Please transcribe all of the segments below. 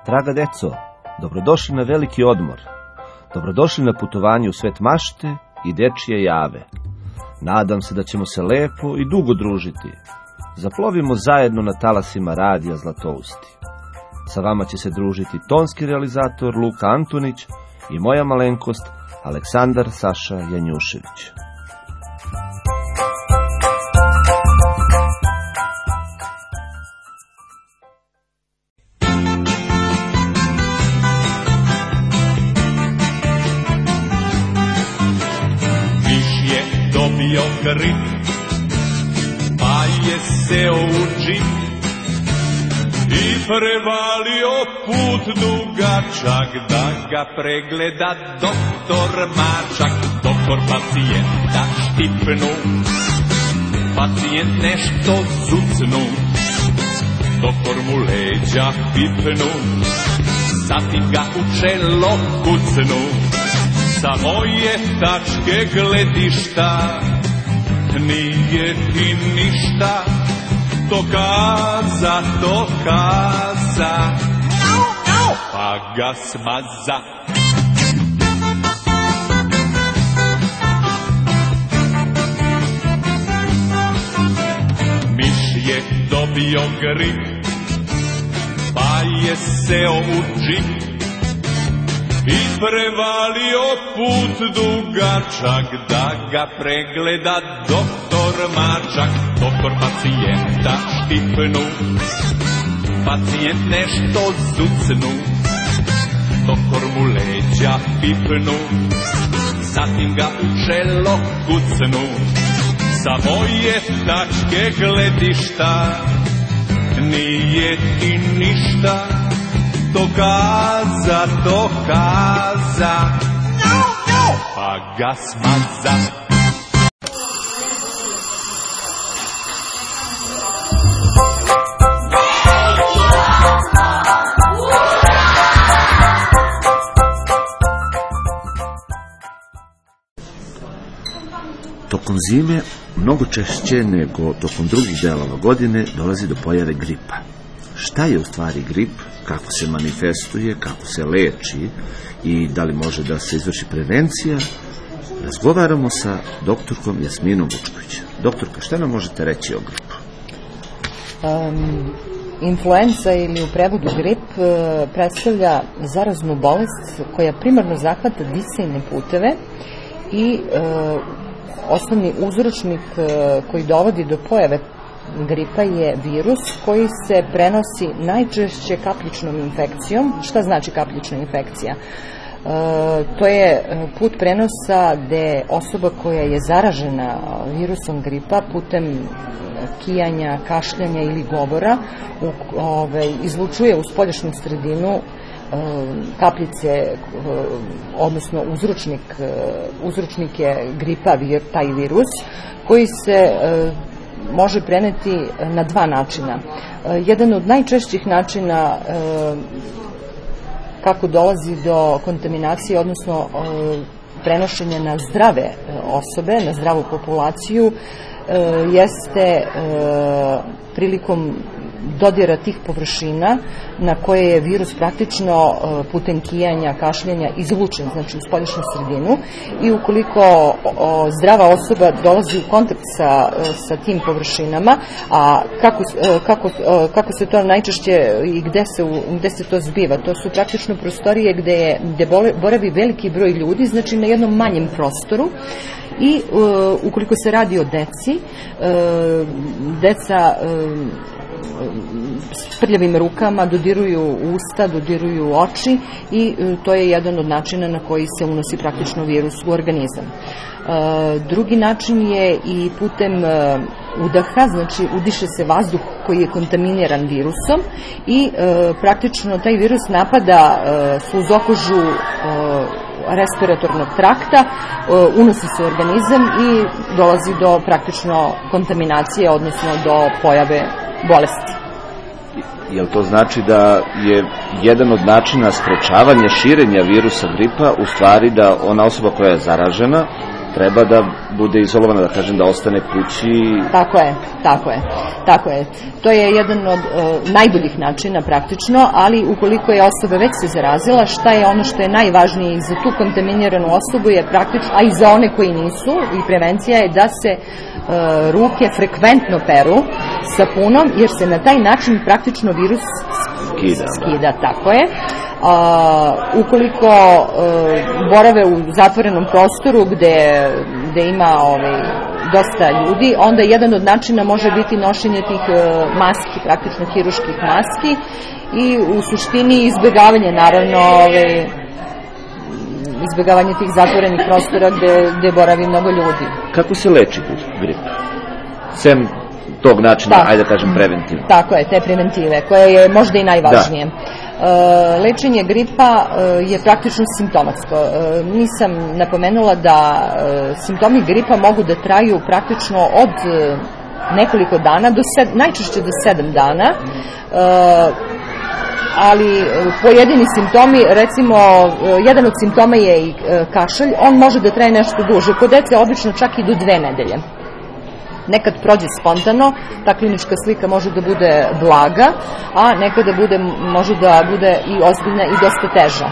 Draga deco, dobrodošli na veliki odmor. Dobrodošli na putovanje u svet mašte i dečije jave. Nadam se da ćemo se lepo i dugo družiti. Zaplovimo zajedno na talasima radija Zlatousti. Sa vama će se družiti tonski realizator Luka Antonić i moja malenkost Aleksandar Saša Janjušević. Dobio grip, pa je seo u džip i prevalio put dugačak da ga pregleda doktor Mačak. Doktor pacijenta štipnu, pacijent nešto zucnu, doktor mu leđa pipnu, zatim ga u čelo kucnu. Sa moje tačke gledišta nije ti ništa, to kaza, pa ga smaza. Miš je dobio grip, pa je seo u džip i prevalio put dugačak da ga pregleda doktor Mačak. Doktor pacijenta štipnu, pacijent nešto zucnu, doktor mu leđa pipnu, zatim ga u čelo kucnu. Sa moje tačke gledišta nije ti ništa, to kaza, pa ga smaza. Tokom zime, mnogo češće nego tokom drugih delova godine, dolazi do pojave gripa. Šta je u stvari grip, kako se manifestuje, kako se leči i da li može da se izvrši prevencija, razgovaramo sa doktorkom Jasminom Vučković. Doktorka, šta nam možete reći o gripu? Influenza ili u prevodu grip predstavlja zaraznu bolest koja primarno zahvata disajne puteve i osnovni uzročnik koji dovodi do pojave gripa je virus koji se prenosi najčešće kapljičnom infekcijom. Šta znači kapljična infekcija? To je put prenosa gde osoba koja je zaražena virusom gripa putem kijanja, kašljanja ili govora izlučuje u spoljašnju sredinu kapljice, odnosno uzročnik je gripa, taj virus, koji se može preneti na dva načina. Jedan od najčešćih načina kako dolazi do kontaminacije, odnosno prenošenja na zdrave osobe, na zdravu populaciju, jeste prilikom dodira tih površina na koje je virus praktično putem kijanja, kašljanja izlučen, znači u spoljašnju sredinu, i ukoliko zdrava osoba dolazi u kontakt sa tim površinama, a kako se to najčešće i gde se to zbiva, to su praktično prostorije gde boravi veliki broj ljudi, znači na jednom manjem prostoru, i ukoliko se radi o deci, deca s prljavim rukama dodiruju usta, dodiruju oči i to je jedan od načina na koji se unosi praktično virus u organizam. Drugi način je i putem udaha, znači udiše se vazduh koji je kontaminiran virusom i praktično taj virus napada sluzokožu respiratornog trakta, unosi se u organizam i dolazi do praktično kontaminacije, odnosno do pojave bolesti. Jel to znači da je jedan od načina sprečavanja širenja virusa gripa u stvari da ona osoba koja je zaražena treba da bude izolovana, da kažem, da ostane kući. Tako je. To je jedan od najboljih načina praktično, ali ukoliko je osoba već se zarazila, šta je ono što je najvažnije i za tu kontaminiranu osobu je praktično, a i za one koji nisu, i prevencija je da se ruke frekventno peru sapunom, jer se na taj način praktično virus skida, tako je. Ukoliko borave u zatvorenom prostoru gde ima dosta ljudi, onda jedan od načina može biti nošenje tih maski, praktično hiruških maski, i u suštini izbjegavanje, naravno, izbjegavanje tih zatvorenih prostora gde boravi mnogo ljudi. Kako se leči grip? Sem tog načina, ajde da kažem, preventivno. Tako je, te preventive, koje je možda i najvažnije. Lečenje gripa je praktično simptomatsko. Nisam napomenula da simptomi gripa mogu da traju praktično od nekoliko dana, najčešće do 7 dana, ali pojedini simptomi, recimo, jedan od simptoma je i kašalj, on može da traje nešto duže. Kod dece obično čak i do 2 nedelje. Nekad prođe spontano, ta klinička slika može da bude blaga, a nekada može da bude i ozbiljna i dosta teža.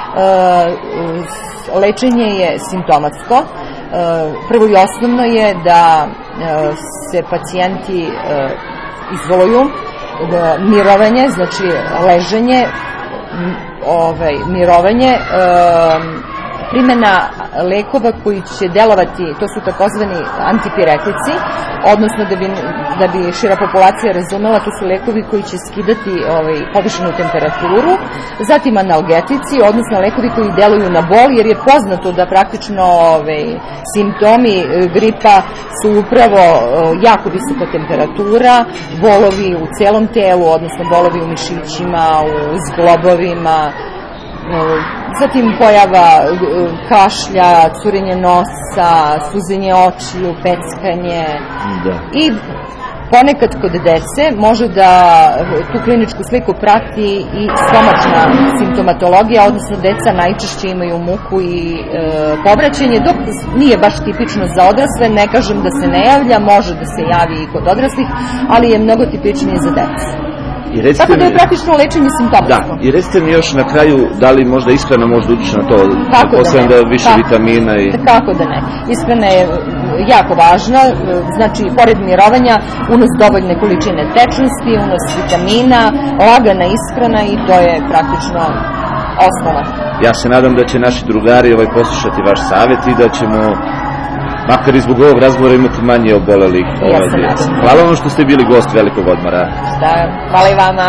Lečenje je simptomatsko. Prvo i osnovno je da se pacijenti izoluju, mirovanje, znači leženje, mirovanje, primjena lekova koji će delovati, to su takozvani antipiretici, odnosno da bi šira populacija razumela, to su lekovi koji će skidati povišenu temperaturu, zatim analgetici, odnosno lekovi koji deluju na bol, jer je poznato da praktično simptomi gripa su upravo jako visoka temperatura, bolovi u celom telu, odnosno bolovi u mišićima, u zglobovima, zatim pojava kašlja, curenje nosa, suzenje očiju, peckanje. I ponekad kod dece može da tu kliničku sliku prati i stomačna simptomatologija, odnosno deca najčešće imaju muku i povraćanje, dok nije baš tipično za odrasle. Ne kažem da se ne javlja, može da se javi i kod odraslih, ali je mnogo tipičnije za decu. Tako da je praktično lečenje simptomatsko. Da, i recite mi još na kraju, da li možda ishrana možda utiče na to, posebno da je više vitamina i... Kako da ne. Ishrana je jako važna, znači, pored mirovanja, unos dovoljne količine tečnosti, unos vitamina, lagana ishrana, i to je praktično osnova. Ja se nadam da će naši drugari poslušati vaš savjet i da ćemo, makar i zbog ovog razgovora, imati manje obolelih. Hvala vam što ste bili gost Velikog odmora. Hvala i vama.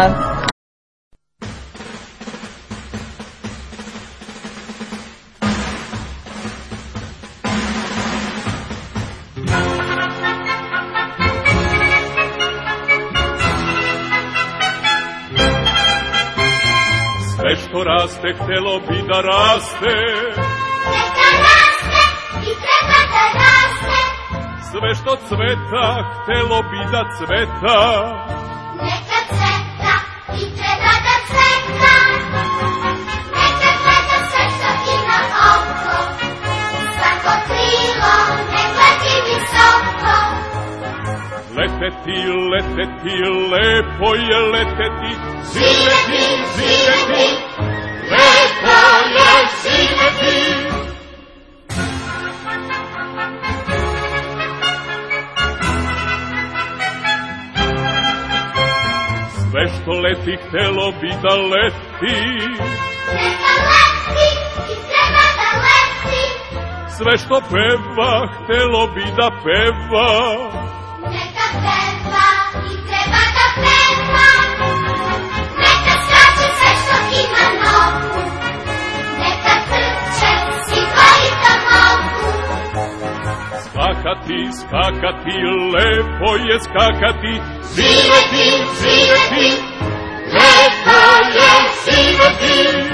Sve što raste, htelo bi da raste. Sve što cveta, htelo bi da cveta. Neka cveta i treba da cveta. Neka cveta sve što ima oko. Svako krilo nek leti visoko. Leteti, leteti, lepo je leteti. Živeti, živeti, lepo je živeti. Sve što leti, htelo bi da leti. Neka leti i treba da leti. Sve što peva, htelo bi da peva. Neka peva i treba da peva. Neka skače sve što ima nogu. Neka trče svi koji to mogu. Skakati, skakati, lepo je skakati. Živeti, živeti, lepo je živeti.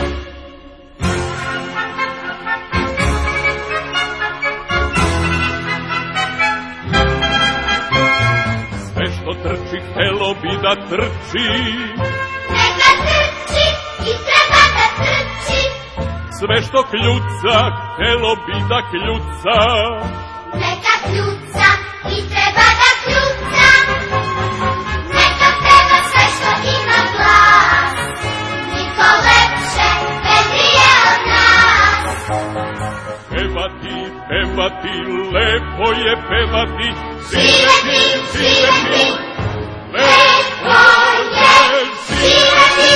Sve što trči, htelo bi da trči. Neka trči i treba da trči. Sve što kljuca, htelo bi da kljuca. Neka kljuca i treba da kljuca. Neka peva sve što ima glas. Niko lepše, vedrije od nas. Pevati, pevati, lepo je pevati. Živeti, živeti, lepo je živeti.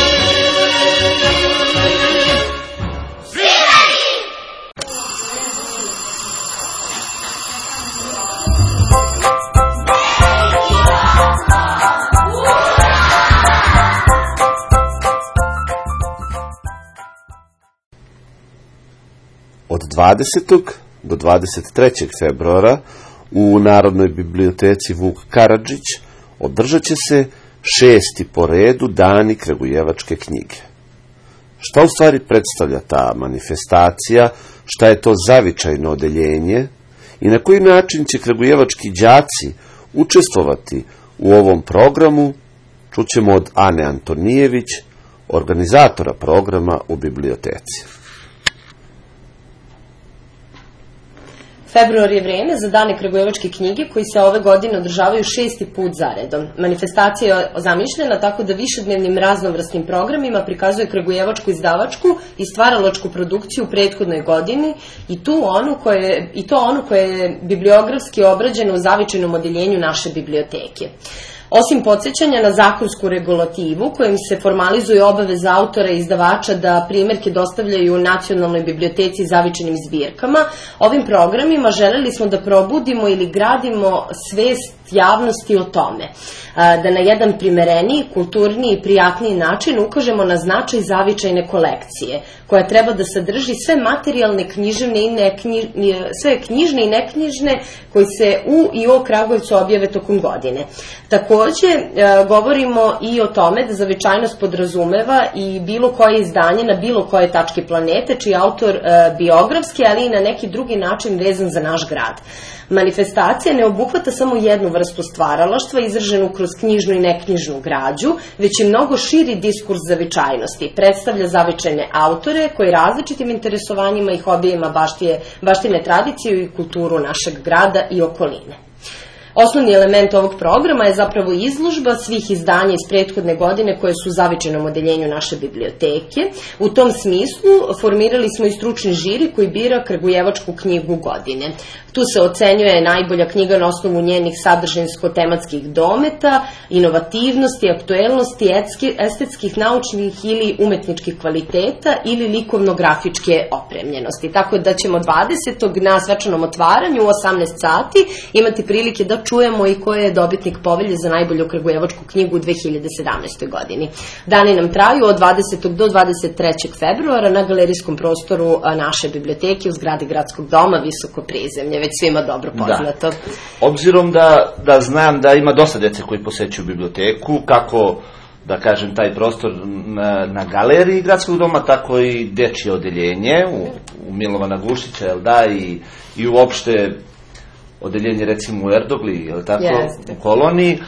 Od 20. do 23. februara u Narodnoj biblioteci Vuk Karadžić održat će se 6. po redu Dani Kragujevačke knjige. Šta u stvari predstavlja ta manifestacija, šta je to zavičajno odeljenje i na koji način će kragujevački đaci učestvovati u ovom programu, čućemo od Ane Antonijević, organizatora programa u biblioteci. Februar je vreme za Dane Kragujevačke knjige koji se ove godine održavaju 6. put zaredom. Manifestacija je zamišljena tako da višednevnim raznovrsnim programima prikazuje kragujevačku izdavačku i stvaralačku produkciju u prethodnoj godini i to onu koja je bibliografski obrađena u zavičajnom odeljenju naše biblioteke. Osim podsjećanja na zakonsku regulativu kojim se formalizuje obaveza autora i izdavača da primerke dostavljaju Nacionalnoj biblioteci zavičajnim zbirkama, ovim programima želeli smo da probudimo ili gradimo svest javnosti o tome, da na jedan primereniji, kulturniji i prijatniji način ukažemo na značaj zavičajne kolekcije, koja treba da sadrži sve materijalne, književne i sve knjižne i neknjižne koji se u i o Kragujevcu objave tokom godine. Takođe, govorimo i o tome da zavičajnost podrazumeva i bilo koje izdanje na bilo koje tačke planete, čiji je autor biografski, ali i na neki drugi način vezan za naš grad. Manifestacija ne obuhvata samo jednu vrstu stvaralaštva izraženu kroz knjižnu i neknjižnu građu, već i mnogo širi diskurs zavičajnosti. Predstavlja zavičajne autore koji različitim interesovanjima i hobijima baštine tradiciju i kulturu našeg grada i okoline. Osnovni element ovog programa je zapravo izložba svih izdanja iz prethodne godine koje su u zavičajnom odeljenju naše biblioteke. U tom smislu formirali smo i stručni žiri koji bira Kragujevačku knjigu godine. Tu se ocenjuje najbolja knjiga na osnovu njenih sadržinsko-tematskih dometa, inovativnosti, aktuelnosti, estetskih, naučnih ili umetničkih kvaliteta ili likovno-grafičke opremljenosti. Tako da ćemo 20. na svečanom otvaranju u 18 sati imati prilike da čujemo i ko je dobitnik povelje za najbolju Kragujevačku knjigu u 2017. godini. Dani nam traju od 20. do 23. februara na galerijskom prostoru naše biblioteke u zgradi Gradskog doma, visoko prizemlje, već svima dobro poznato. Da. Obzirom da znam da ima dosta dece koji posećuju biblioteku, kako da kažem taj prostor na galeriji Gradskog doma, tako i dečije odeljenje u Milovana Gušića, jel da, i uopšte odeljenje recimo u Erdogli, jel tako, u koloniji,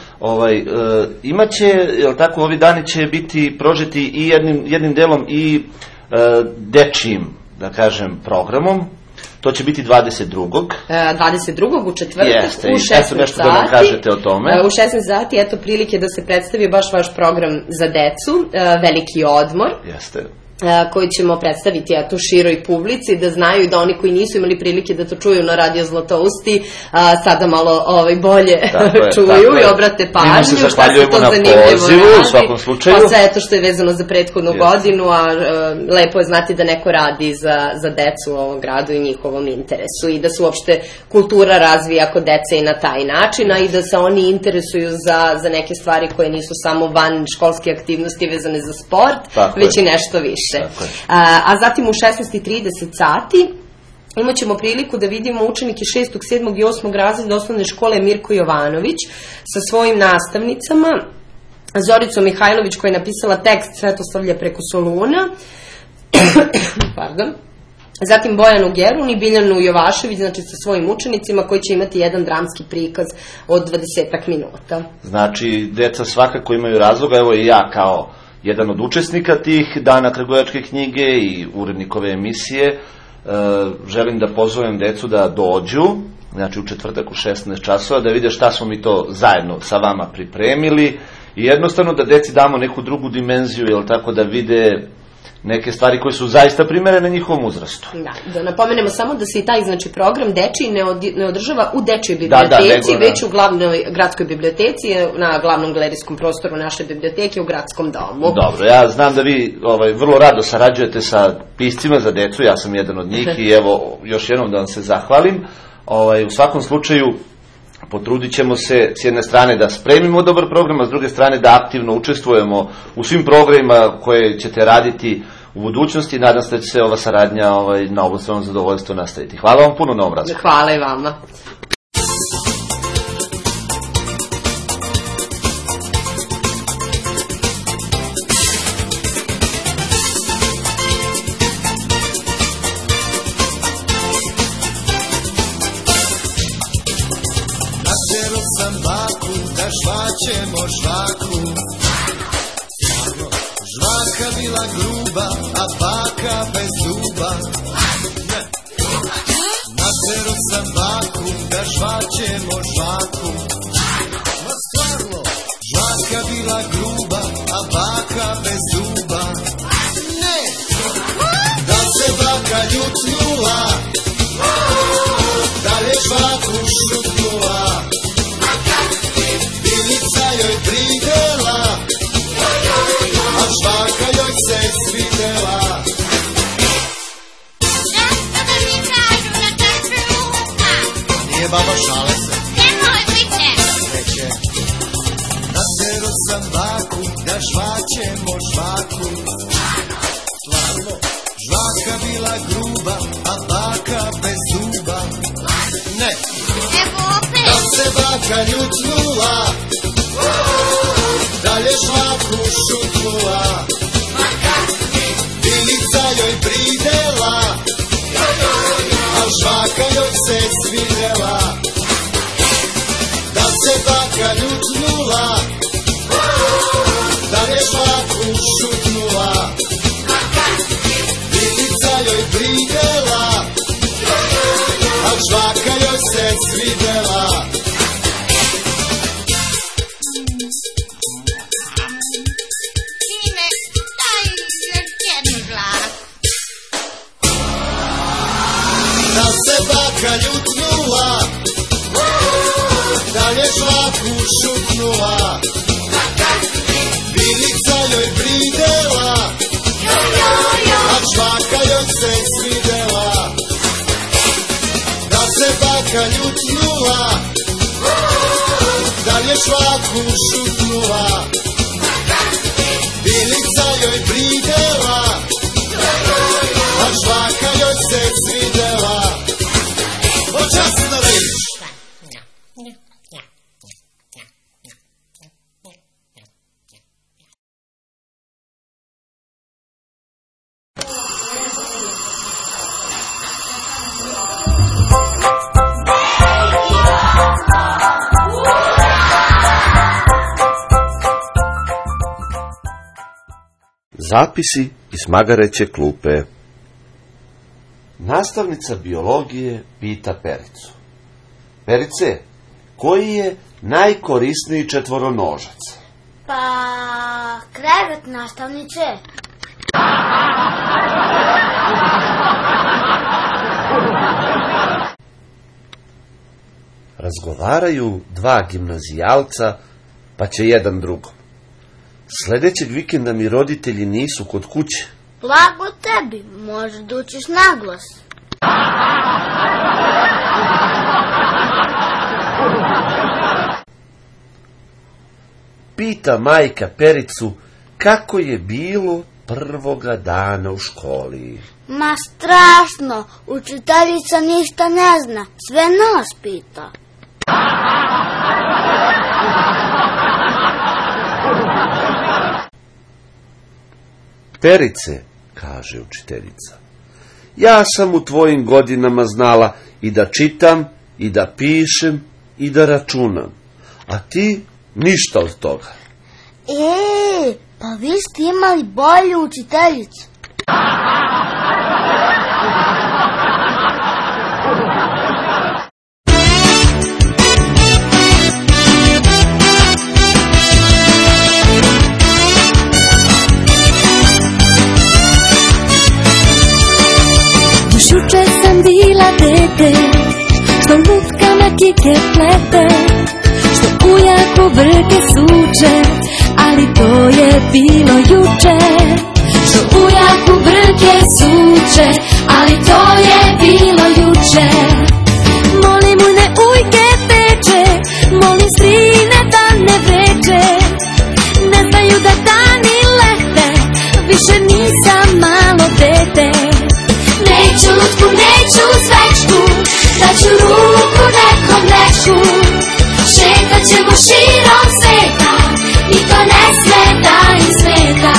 imaće, jel tako, ovi dani će biti prožeti i jednim delom i dečijim, da kažem, programom. To će biti 22. 22. u četvrtak u 16 sati. Nešto da nam kažete o tome. U 16 sati, eto prilike da se predstavi baš vaš program za decu, Veliki odmor. Jeste. Koji ćemo predstaviti široj publici, da znaju da oni koji nisu imali prilike da to čuju na Radio Zlatousti, sada malo bolje čuju i obrate pažnju, šta se to zanimljivo radi, u svakom slučaju. Pa sve to što je vezano za prethodnu godinu, a lepo je znati da neko radi za decu u ovom gradu i njihovom interesu i da se uopšte kultura razvija kod dece i na taj način, a i da se oni interesuju za neke stvari koje nisu samo van školske aktivnosti vezane za sport, već i nešto više. A zatim u 16:30 sati imat ćemo priliku da vidimo učenike 6., 7. i 8. razreda osnovne škole Mirko Jovanović sa svojim nastavnicama, Zoricom Mihajlović koja je napisala tekst Svetoslavlje preko Soluna, zatim Bojanu Gerun i Biljanu Jovašević, znači sa svojim učenicima koji će imati jedan dramski prikaz od 20 minuta. Znači, deca svakako imaju razloga, evo i ja kao jedan od učesnika tih dana Kragujevačke knjige i urednikove emisije, želim da pozovem decu da dođu, znači u četvrtak u 16 časova, da vide šta smo mi to zajedno sa vama pripremili i jednostavno da deci damo neku drugu dimenziju, jel tako, da vide neke stvari koje su zaista primerene njihovom uzrastu. Da napomenemo samo da se i taj program dečiji ne održava u dečjoj biblioteci, već u glavnoj gradskoj biblioteci, na glavnom galerijskom prostoru naše biblioteke u gradskom domu. Dobro, ja znam da vi vrlo rado sarađujete sa piscima za decu, ja sam jedan od njih i evo još jednom da vam se zahvalim. U svakom slučaju potrudit ćemo se s jedne strane da spremimo dobar program, a s druge strane da aktivno učestvujemo u svim programima koje ćete raditi u budućnosti. Nadam se da će se ova saradnja na obostrano zadovoljstvo nastaviti. Hvala vam puno na ovom razgovoru. Hvala i vama. Žvaćemo žvaku, žvaka bila gruba, a baka bez zuba. Natero sam baku da žvaćemo žvaku, ma stvarno, žvaka bila gruba, a baka bez zuba. Ne, da se baka ljutnula, da li je žvaku šutnula. Bilica joj pridela, a žvaka joj se svidela. Zašto da mi kažu na tačnuka? Nije baba, šale se. Nemoj biti. Neće. Natero sam baku da žvaćemo žvaku. Stvarno, žvaka bila gruba, a baka bez zuba. Ne. Evo opet. Da se baka ljutnula, da li je žvaku šutnula. Bilica joj pridela, a žvaka joj se svidela. Da se baka ljutnula, da li je žvaku šutnula. Bilica joj pridela, a žvaka joj se svidela. Sine, daj još jednu glas. Da se baka ljutnula, da li je žvaku šutnula. Bilica joj pridela, a žvaka joj se svidela. Da se baka ljutnula, da li je žvaku šutnula. Bilica joj pridela, a žvaka joj se svidela. Počasno reći. Zapisi iz Magareće klupe. Nastavnica biologije pita Pericu. Perice, koji je najkorisniji četvoronožac? Pa, krevet, nastavnice. Razgovaraju dva gimnazijalca, pa će jedan drugom. Sljedećeg vikenda mi roditelji nisu kod kuće. Blago tebi, možeš da učiš naglas. Pita majka Pericu kako je bilo prvoga dana u školi. Ma strašno, učiteljica ništa ne zna, sve nas pita. Perice, kaže učiteljica, ja sam u tvojim godinama znala i da čitam, i da pišem, i da računam, a ti ništa od toga. Pa vi ste imali bolju učiteljicu. dete, što lutkama kike plete, što ujako brke suče, ali to je bilo juče. Što ujako brke suče, ali to je bilo juče. Molim ujne ujke teče, molim strine da ne vreče, ne znaju da dani lete, više nisam malo dete. Neću lutku, neću svečku, daću ruku nekom dečku, šetat ćemo širom sveta i to ne sme da im smeta.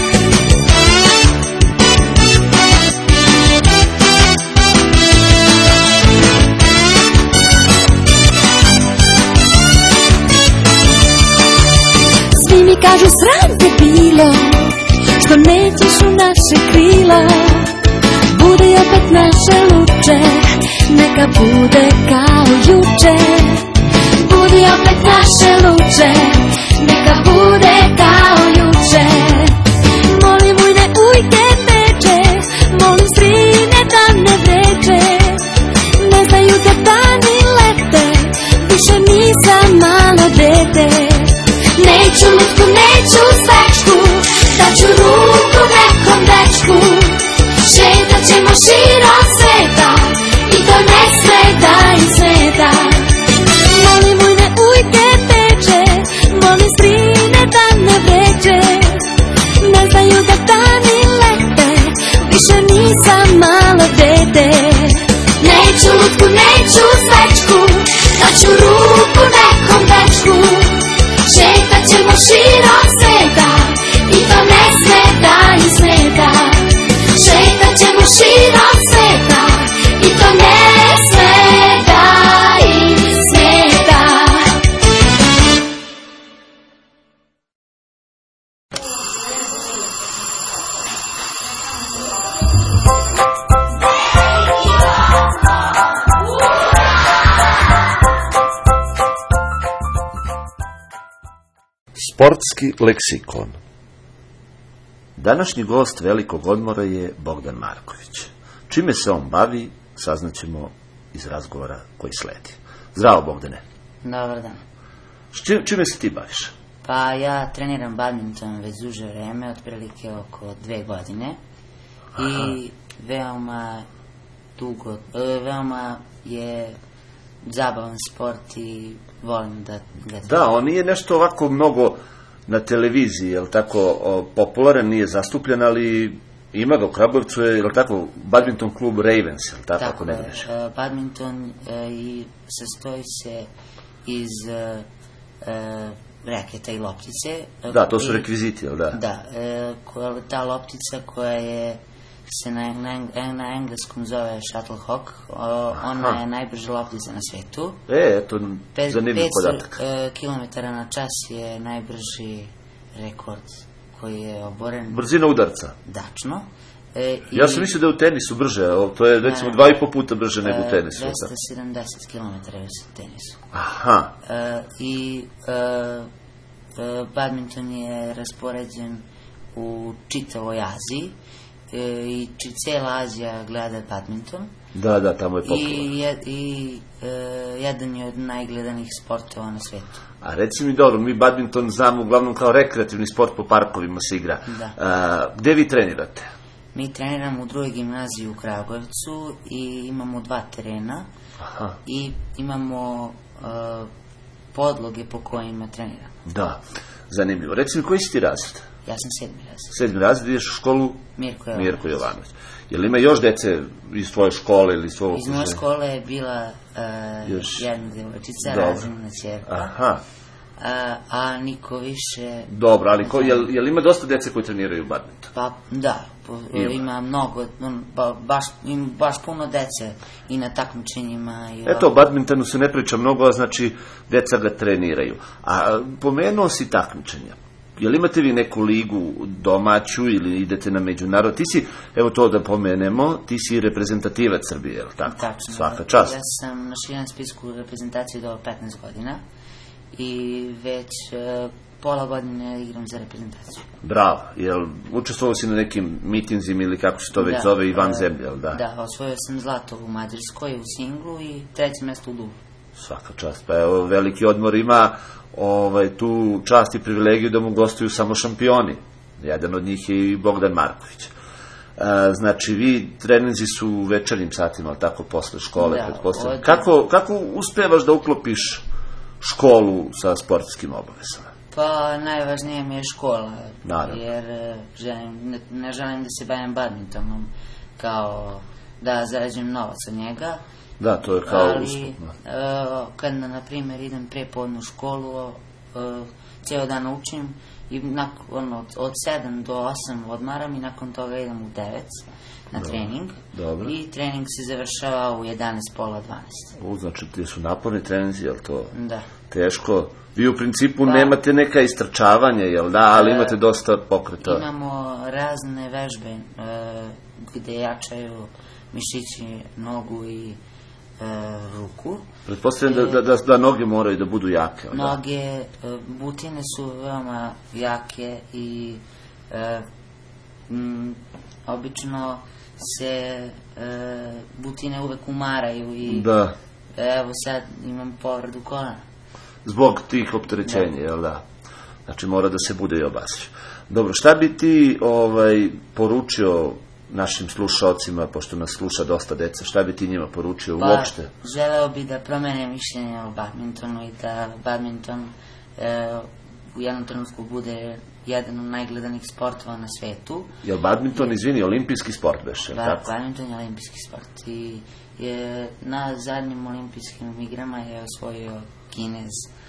Svi mi kažu sram te bilo, što nećeš u naše krilo. Budi opet naše luče, neka bude kao juče. Budi opet naše luče, neka bude kao juče. Molim ujne ujke teče, molim strine da ne vreče, ne znaju da dani lete, više nisam malo dete. Neću lutku, neću svečku, daću ruku nekom dečku, šetat ćemo širom sveta i to ne sme da im smeta. Molim ujne ujke teče, molim strine da ne vreče, ne znaju da dani lete, više nisam malo dete. Neću lutku, neću svečku, daću ruku nekom dečku, šetat ćemo širom sveta i to ne sme da im smeta. Šetat ćemo širom sveta i to ne sme da im smeta. Sportski leksikon. Današnji gost velikog odmora je Bogdan Marković. Čime se on bavi, saznaćemo iz razgovora koji sledi. Zdravo, Bogdane. Dobar dan. Čime se ti baviš? Pa ja treniram badminton već duže vreme, otprilike oko 2 godine. Aha. I veoma je zabavan sport i volim da ga treniram. Da, on nije nešto ovako mnogo na televiziji, je li tako, popularan, nije zastupljen, ali ima ga u Kragujevcu, je li tako, badminton klub Ravens, je li tako, ako ne greš? Badminton i sastoji se iz reketa i loptice. Da, to su rekviziti, jel da? Da, ta loptica koja se na engleskom zove shuttlecock, ona je najbrža loptica na svetu. Eto, zanimljiv podatak. 500 km na čas je najbrži rekord koji je oboren. Brzina udarca. Dačno. Ja sam mislio da je u tenisu brže, to je recimo 2,5 puta brže nego u tenisu. 270 km je u tenisu. Aha. I badminton je raspoređen u čitavoj Aziji. I cijela Azija gleda badminton. Da, tamo je popularno. I jedan je od najgledanih sportova na svetu. A reci mi, dobro, mi badminton znamo uglavnom kao rekreativni sport, po parkovima se igra. Da. Gde vi trenirate? Mi treniramo u drugoj gimnaziji u Kragujevcu i imamo 2 terena. Aha. I imamo podloge po kojima treniramo. Da, zanimljivo. Reci mi, koji si ti razred? Ja sam 7. razred. 7. razred, ideš u školu Mirko Jovanović. Je li ima još dece iz tvoje škole ili svog okruženja? Iz moje škole je bila jedna djevojčica, razredna ćerka. Aha. A niko više... Dobro, ali je li ima dosta dece koji treniraju badminton? Pa da, ima mnogo, baš puno dece i na takmičenjima. Eto, o badmintonu se ne priča mnogo, a znači deca ga treniraju. A pomenuo si takmičenja. Jel imate vi neku ligu domaću ili idete na međunarod? Ti si, evo to da pomenemo, ti si reprezentativac Srbije, je li tako? Tačno. Svaka čast. Ja sam na širem spisku reprezentacije do 15 godina i već pola godine igram za reprezentaciju. Bravo, jel učestvovao si na nekim mitinzima ili kako se to već zove i van zemlje, jel da? Da, osvojio sam zlato u Mađarskoj, u singlu i 3. mesto u dublu. Svaka čast, pa evo, veliki odmor ima tu čast i privilegiju da mu gostuju samo šampioni. Jedan od njih je i Bogdan Marković. Znači, vi treninzi su u večernjim satima, ali tako, posle škole, pretpostavljam. Kako uspevaš da uklopiš školu sa sportskim obavezama? Pa, najvažnije mi je škola, naravno, jer ne želim da se bavim badmintonom, kao da zarađujem novac od njega. Da, to je kao uspeh. Ali, kad, na primjer, idem prepodne u školu, ceo dan učim, i od 7 do 8 odmaram i nakon toga idem u 9 na trening. Dobro. I trening se završava u 11, pola 12. Znači, ti su naporni treninzi, je li to teško? Vi u principu nemate neka istrčavanja, jel da, ali imate dosta pokreta. Imamo razne vežbe gde jačaju mišići nogu i ruku. Pretpostavljam da noge moraju da budu jake. Noge, butine su veoma jake i obično se butine uvek umaraju i evo sad imam povredu kolena. Zbog tih opterećenja, jel da? Znači mora da se bude i obasiš. Dobro, šta bi ti poručio našim slušalcima, pošto nas sluša dosta deca, šta bi ti njima poručio uopšte? Želeo bi da promene mišljenje o badmintonu i da badminton u jednom trenutku bude jedan od najgledanih sportova na svetu. Je li badminton, izvini, olimpijski sport beše? Badminton je olimpijski sport i na zadnjim olimpijskim igrama je osvojio Kinez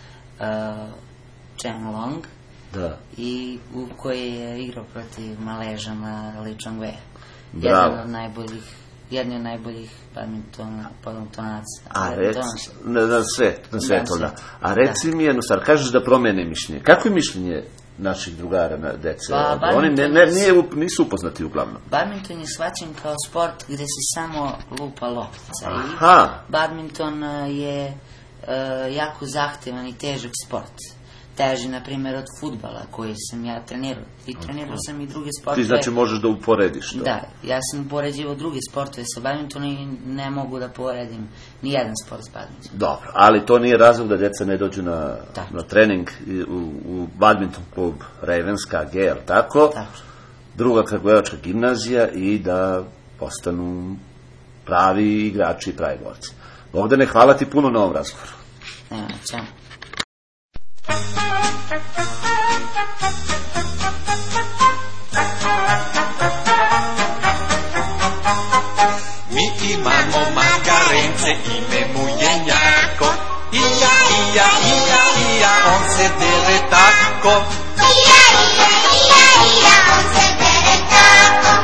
Chen Long i u koji je igrao protiv Maležana Li Chongwei. Jedan od najboljih badmintonaca na svetu, da. A reci mi jednu stvar, kažeš da promene mišljenje. Kako je mišljenje naših drugara na dece? Oni nisu upoznati uglavnom. Badminton je shvaćen kao sport gde se samo lupa loptica. Badminton je jako zahtevan i težak sport. Teži, na primjer, od fudbala koji sam ja trenirao. I trenirao sam i druge sportove. Ti znači možeš da uporediš to? Da, ja sam upoređivao druge sportove sa badmintonom i ne mogu da poredim ni jedan sport s badmintonom. Dobro, ali to nije razlog da deca ne dođu na trening u badminton klub Ravenska AG, tako? Tako. Druga kragujevačka gimnazija i da postanu pravi igrači i pravi borci. Bogdane, hvala ti puno na ovom razgovoru. Nema, čao. Mi imamo magarence, ime mu je Njako. Ija, ija, ija, ija, on se dere tako. Ija, ija, ija, ija, on se dere tako.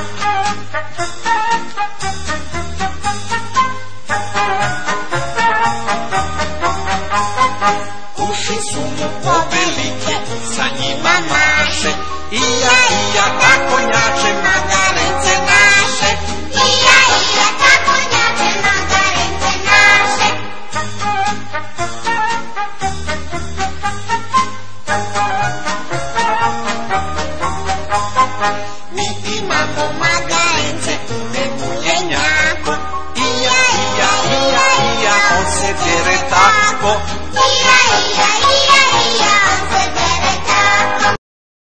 Uši su mu povelike, sa njima maše. Ija, ija, tako njače, magarence naše. Ija, ija, tako njače, magarence naše. Mi imamo magarence, ime mu je Njako. Ija, ija, ija, ija, on se dere tako. Ija, ija, ija, ija, on se dere tako.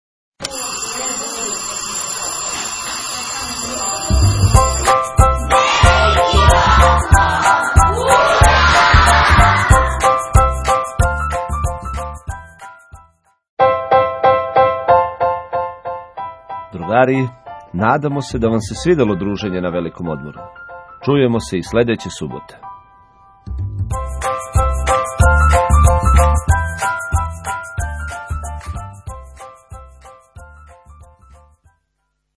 Drugari, nadamo se da vam se svidelo druženje na velikom odmoru. Čujemo se i sledeće subote.